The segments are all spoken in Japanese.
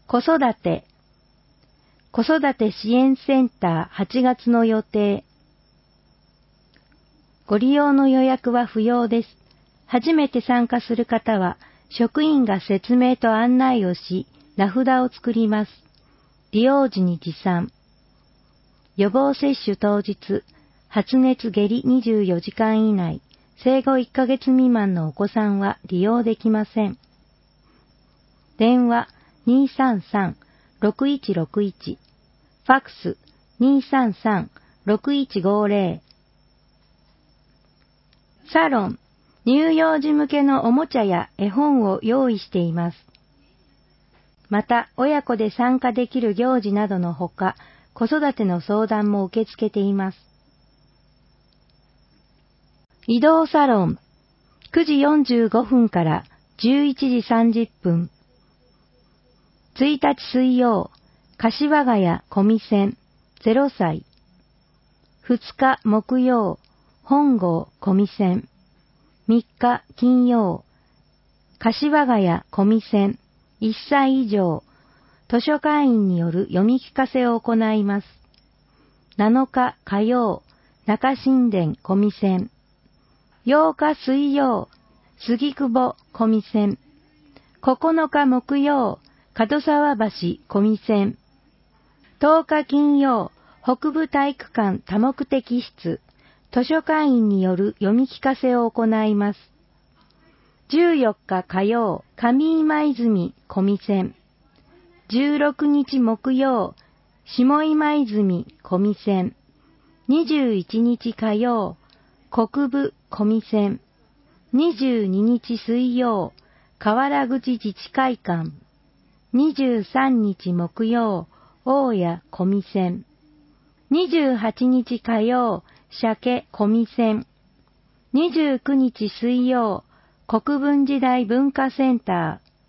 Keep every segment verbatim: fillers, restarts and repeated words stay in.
子育て。子育て支援センターはちがつの予定。ご利用の予約は不要です。初めて参加する方は、職員が説明と案内をし、名札を作ります。利用時に持参。予防接種当日、発熱下痢にじゅうよじかん以内、生後いっかげつ未満のお子さんは利用できません。電話 にーさんさんろくいちろくいち、ファックス にーさんさんろくいちごぜろ。サロン、乳幼児向けのおもちゃや絵本を用意しています。また、親子で参加できる行事などのほか、子育ての相談も受け付けています。移動サロン、くじよんじゅうごふんからじゅういちじさんじゅっぷん。いちにち水曜、柏ヶ谷小見線ゼロさい。ふつか木曜、本郷小見線。みっか金曜、柏ヶ谷小見線いっさい以上、図書館員による読み聞かせを行います。なのか火曜、中新田小見線。ようか水曜、杉久保小見線。ここのか木曜、門沢橋小見線。とおか金曜、北部体育館多目的室、図書館員による読み聞かせを行います。じゅうよっか火曜、上今泉小見線。じゅうろくにち木曜、下今泉小見線。にじゅういちにち火曜、国分小見線。にじゅうににち水曜、河原口自治会館。にじゅうさんにち木曜、大谷小見線。にじゅうはちにち火曜、鮭小見線。にじゅうくにち水曜、国分時代文化センター。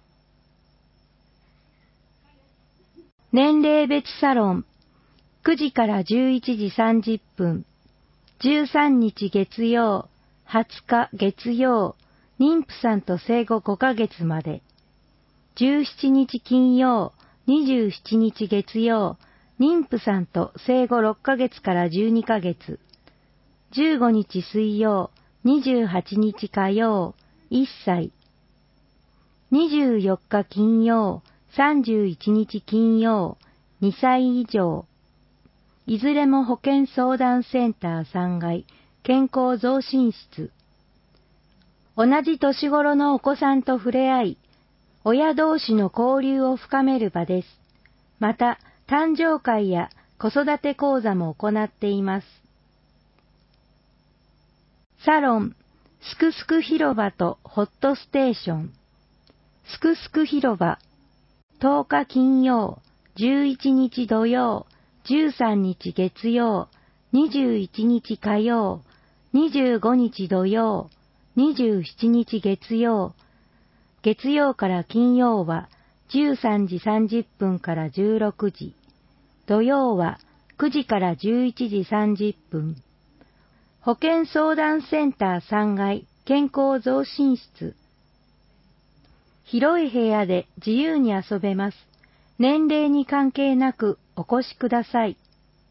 年齢別サロン、くじからじゅういちじさんじゅっぷん。じゅうさんにち月曜、はつか月曜、妊婦さんと生後ごかげつまで。じゅうしちにち金曜、にじゅうしちにち月曜、妊婦さんと生後ろっかげつからじゅうにかげつ。じゅうごにち水曜、にじゅうはちにち火曜、いっさい。にじゅうよっか金曜、さんじゅういちにち金曜、にさい以上。いずれも保健相談センターさんがい、健康増進室。同じ年頃のお子さんと触れ合い、親同士の交流を深める場です。また、誕生会や子育て講座も行っています。サロン、すくすく広場とホットステーション。すくすく広場、とおか金曜、じゅういちにち土曜、じゅうさんにち月曜、にじゅういちにち火曜、にじゅうごにち土曜、にじゅうしちにち月曜。月曜から金曜はじゅうさんじさんじゅっぷんからじゅうろくじ。土曜はくじからじゅういちじさんじゅっぷん。保健相談センターさんがい、健康増進室。広い部屋で自由に遊べます。年齢に関係なくお越しください。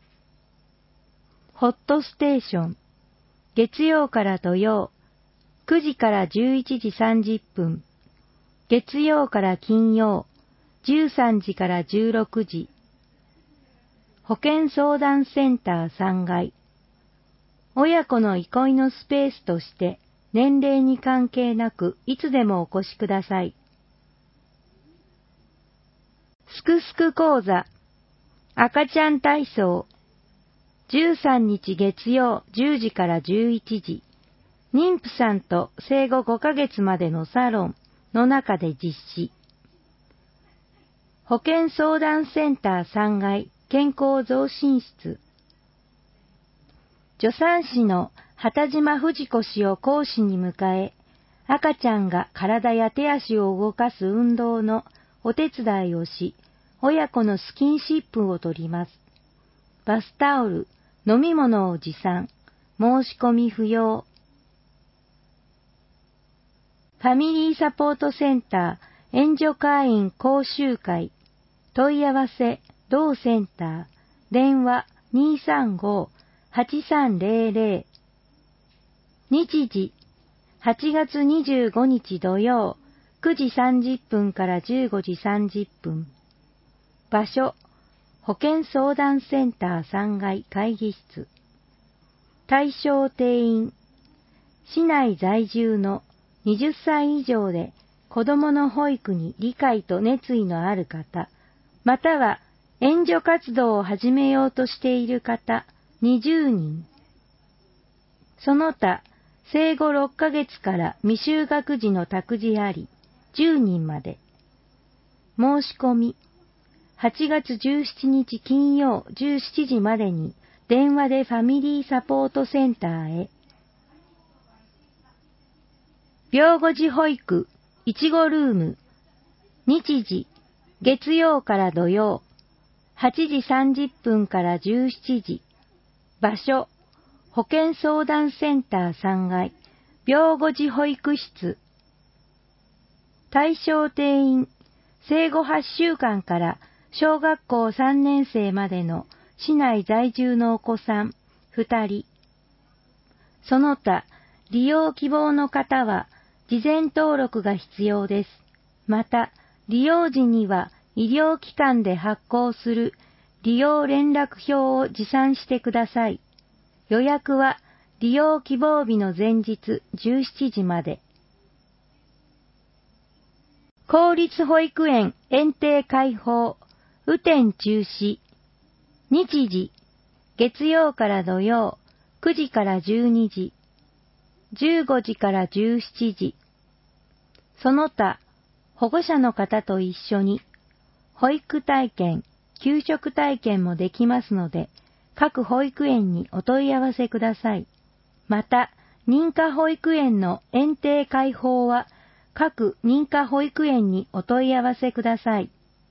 ホットステーション。月曜から土曜、くじからじゅういちじさんじゅっぷん。月曜から金曜、じゅうさんじからじゅうろくじ。保健相談センターさんがい。親子の憩いのスペースとして、年齢に関係なくいつでもお越しください。すくすく講座、赤ちゃん体操。じゅうさんにち月曜じゅうじからじゅういちじ。妊婦さんと生後ごかげつまでのサロンの中で実施。保健相談センターさんがい、健康増進室。助産師の畑島藤子氏を講師に迎え、赤ちゃんが体や手足を動かす運動のお手伝いをし、親子のスキンシップを取ります。バスタオル、飲み物を持参、申し込み不要。ファミリーサポートセンター援助会員講習会。 問い合わせ、同センター、電話 にーさんごーはちさんゼロゼロ。日時、はちがつにじゅうごにち土曜、くじさんじゅっぷんからじゅうごじさんじゅっぷん。場所、保健相談センターさんがい会議室。対象定員、市内在住のはたち以上で子どもの保育に理解と熱意のある方、または援助活動を始めようとしている方にじゅうにん。その他、生後ろっかげつから未就学児の託児ありじゅうにんまで。申し込み、はちがつじゅうしちにち金曜じゅうしちじまでに電話でファミリーサポートセンターへ。病後児保育いちごルーム。日時、月曜から土曜、はちじさんじゅっぷんからじゅうしちじ。場所、保健相談センターさんがい、病後児保育室。対象定員、生後はっしゅうかんから小学校さんねんせいまでの市内在住のお子さんふたり。その他、利用希望の方は事前登録が必要です。また、利用時には医療機関で発行する利用連絡票を持参してください。予約は利用希望日の前日じゅうしちじまで。公立保育園園庭開放、雨天中止。日時、月曜から土曜、くじからじゅうにじ、じゅうごじからじゅうしちじ。その他、保護者の方と一緒に、保育体験、給食体験もできますので、各保育園にお問い合わせください。また、認可保育園の園庭開放は、各認可保育園にお問い合わせください。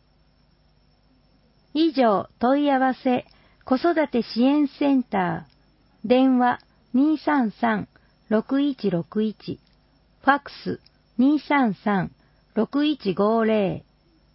以上、問い合わせ、子育て支援センター、電話 にーさんさんろくいちろくいち、ファックス にーさんさんろくいちごゼ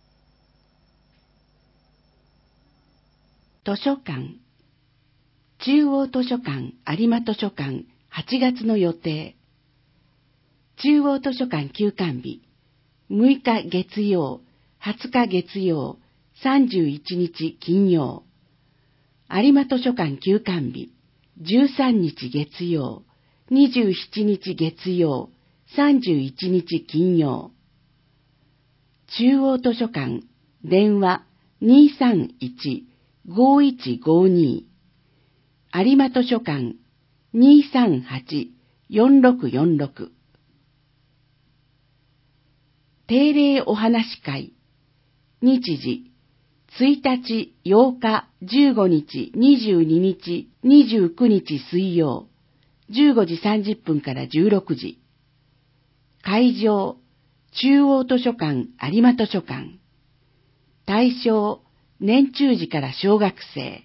ロ。図書館、中央図書館有馬図書館はちがつの予定。中央図書館休館日、むいか月曜、はつか月曜、さんじゅういちにち金曜。有馬図書館休館日、じゅうさんにち月曜、にじゅうしちにち月曜、さんじゅういちにち金曜。中央図書館、電話 にーさんいちごいちごに。有馬図書館 にーさんはちよんろくよんろく。定例お話会。日時、ついたち、ようか、じゅうごにち、にじゅうににち、にじゅうくにち水曜、じゅうごじさんじゅっぷんからじゅうろくじ。会場、中央図書館有馬図書館。対象、年中児から小学生。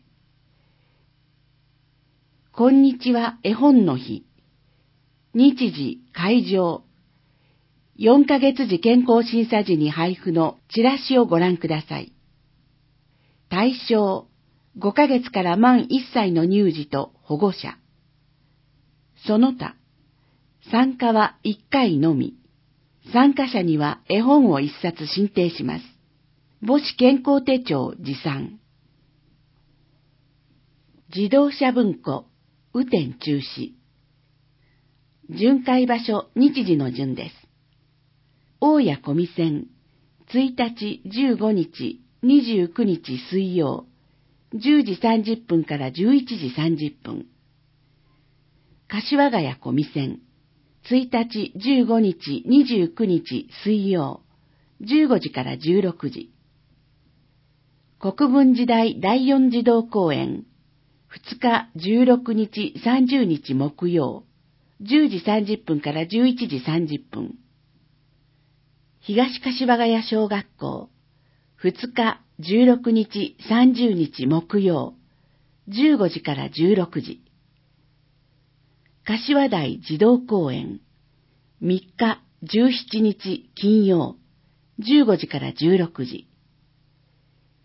こんにちは絵本の日。日時、会場。よんかげつじ健康審査時に配布のチラシをご覧ください。対象、ごかげつから満いっさいの乳児と保護者。その他、参加はいっかいのみ。参加者には絵本をいっさつ進呈します。母子健康手帳持参。自動車文庫、雨天中止。巡回場所、日時の順です。大谷小見線、ついたちじゅうごにち、にじゅうくにち水曜、じゅうじさんじゅっぷんからじゅういちじさんじゅっぷん。柏ヶ谷小見線、ついたちじゅうごにち、にじゅうくにち水曜、じゅうごじからじゅうろくじ。国分寺大第四児童公園、ふつかじゅうろくにちさんじゅうにち木曜、じゅうじさんじゅっぷんからじゅういちじさんじゅっぷん。東柏ヶ谷小学校、ふつかじゅうろくにちさんじゅうにち木曜、じゅうごじからじゅうろくじ。柏台児童公園、みっかじゅうしちにち金曜、じゅうごじからじゅうろくじ。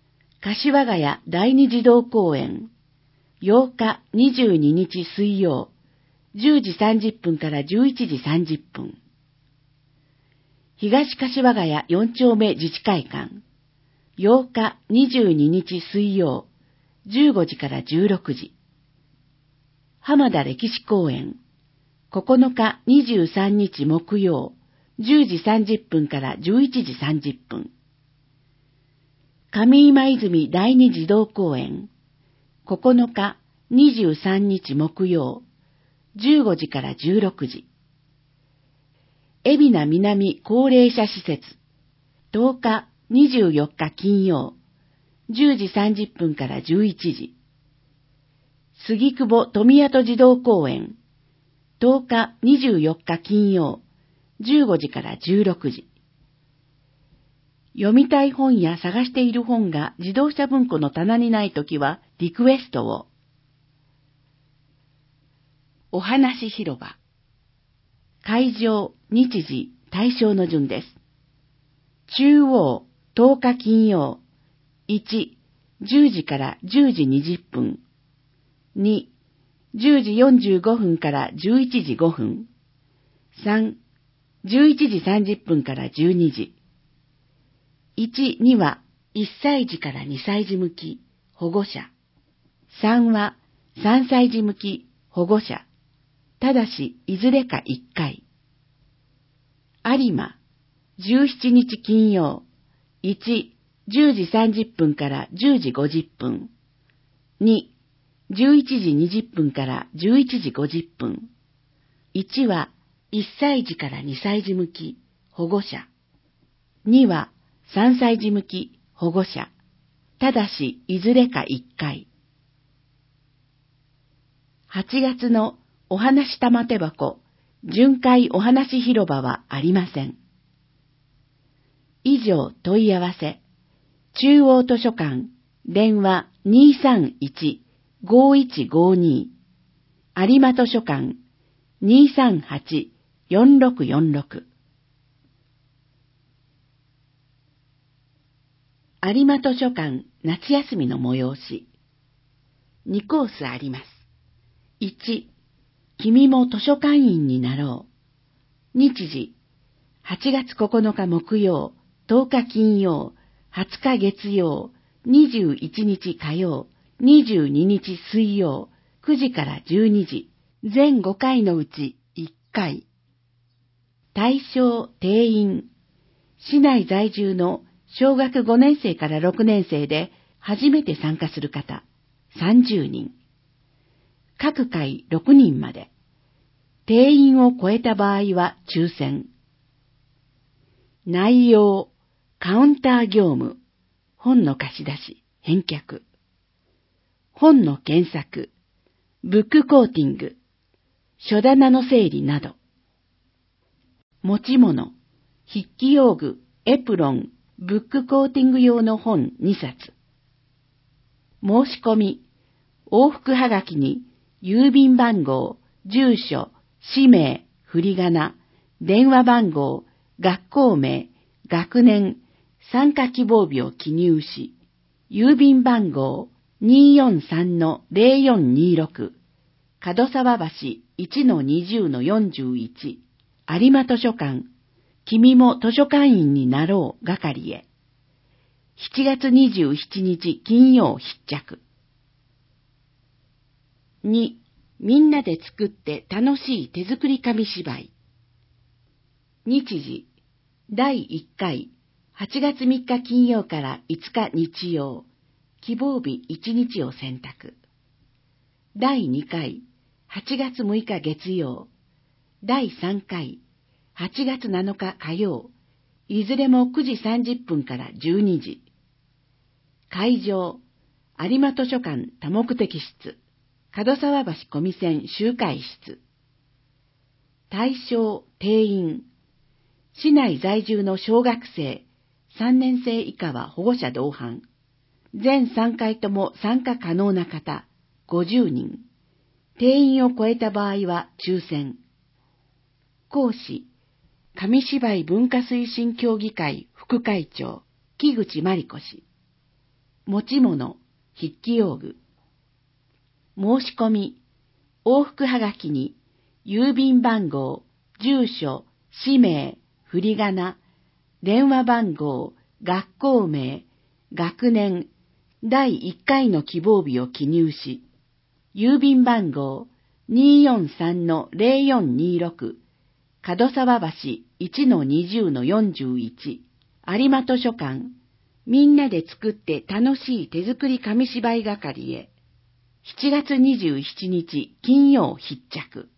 柏ヶ谷第二児童公園、ようかにじゅうににち水曜、じゅうじさんじゅっぷんからじゅういちじさんじゅっぷん。東柏ヶ谷よん丁目自治会館、ようかにじゅうににち水曜、じゅうごじからじゅうろくじ。浜田歴史公園、ここのかにじゅうさんにち木曜、じゅうじさんじゅっぷんからじゅういちじさんじゅっぷん。上今泉第二児童公園、ここのかにじゅうさんにち木曜、じゅうごじからじゅうろくじ。海老名南高齢者施設、とおかにじゅうよっか金曜、じゅうじさんじゅっぷんからじゅういちじ。杉久保富跡児童公園、とおかにじゅうよっか金曜、じゅうごじからじゅうろくじ。読みたい本や探している本が自動車文庫の棚にないときはリクエストを。お話広場。会場、日時、対象の順です。中央、とおか金曜、いち、じゅうじからじゅうじにじゅっぷん。に、じゅうじよんじゅうごふんからじゅういちじごふん。さん、じゅういちじさんじゅっぷんからじゅうにじ。いち、にはいっさい児からにさい児向き、保護者。さんはさんさい児向き、保護者。ただし、いずれかいっかい。有馬、じゅうしちにち金曜、いち、じゅうじさんじゅっぷんからじゅうじごじゅっぷん。に、じゅういちじにじゅっぷんからじゅういちじごじゅっぷん。いちはいっさい児からにさい児向き、保護者。にはさんさい児向き、保護者。ただし、いずれかいっかい。はちがつのお話玉手箱、巡回お話広場はありません。以上問い合わせ。中央図書館、電話 にーさんいち ごーいちごーにー。有馬図書館 にーさんはち よんろくよんろく。有馬図書館夏休みの催し。にコースあります。いち、君も図書館員になろう。日時、はちがつここのか木曜、とおか金曜、はつか月曜、にじゅういちにち火曜、にじゅうににち水曜、くじからじゅうにじ、全ごかいのうちいっかい。対象定員、市内在住の小学ごねんせいからろくねんせいで初めて参加する方、さんじゅうにん。各回ろくにんまで。定員を超えた場合は抽選。内容、カウンター業務、本の貸し出し、返却。本の検索、ブックコーティング、書棚の整理など。持ち物、筆記用具、エプロン、ブックコーティング用の本にさつ。申し込み、往復はがきに郵便番号、住所、氏名、振り仮名、電話番号、学校名、学年、参加希望日を記入し、郵便番号 にーよんさんのぜろよんにーろく、角沢橋 いちのにじゅうのよんじゅういち、有馬図書館、君も図書館員になろう係へ。しちがつにじゅうしちにち金曜必着。に、みんなで作って楽しい手作り紙芝居。日時、だいいっかい、はちがつみっか金曜からいつか日曜、希望日いちにちを選択。だいにかい、はちがつむいか月曜、だいさんかい、はちがつなのか火曜、いずれもくじさんじゅっぷんからじゅうにじ。会場、有馬図書館多目的室、角沢橋小見線集会室。対象、定員。市内在住の小学生、さんねんせい以下は保護者同伴。全さんかいとも参加可能な方、ごじゅうにん。定員を超えた場合は抽選。講師、紙芝居文化推進協議会副会長、木口真理子氏。 持ち物、筆記用具。申し込み、往復はがきに、郵便番号、住所、氏名、振り仮名、電話番号、学校名、学年、だいいっかいの希望日を記入し、郵便番号 にーよんさんのぜろよんにーろく、門沢橋 いちのにじゅうのよんじゅういち、有馬図書館、みんなで作って楽しい手作り紙芝居係へ、しちがつにじゅうしちにち金曜必着。